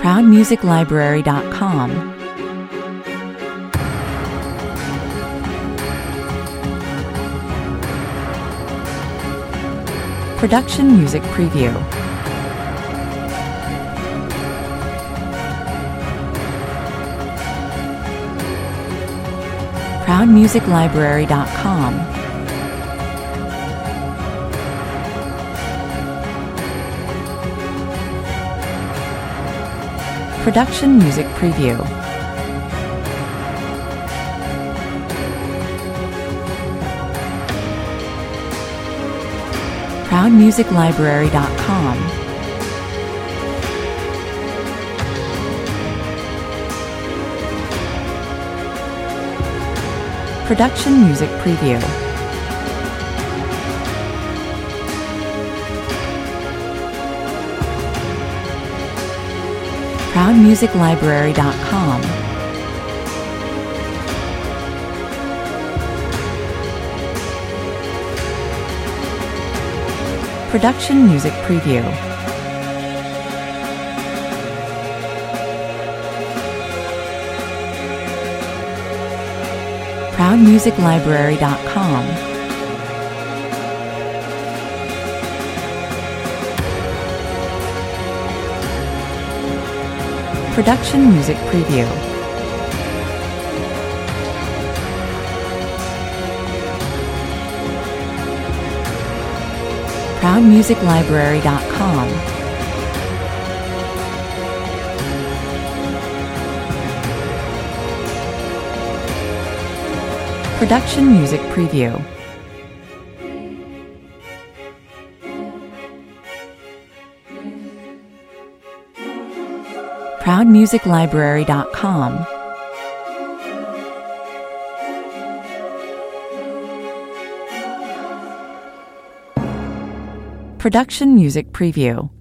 ProudMusicLibrary.com. Production Music Preview. ProudMusicLibrary.com. Production Music Preview. ProudMusicLibrary.com. Production Music Preview. ProudMusicLibrary.com. Production Music Preview. ProudMusicLibrary.com. Production Music Preview. ProudMusicLibrary.com. Production Music Preview. ProudMusicLibrary.com. Production Music Preview.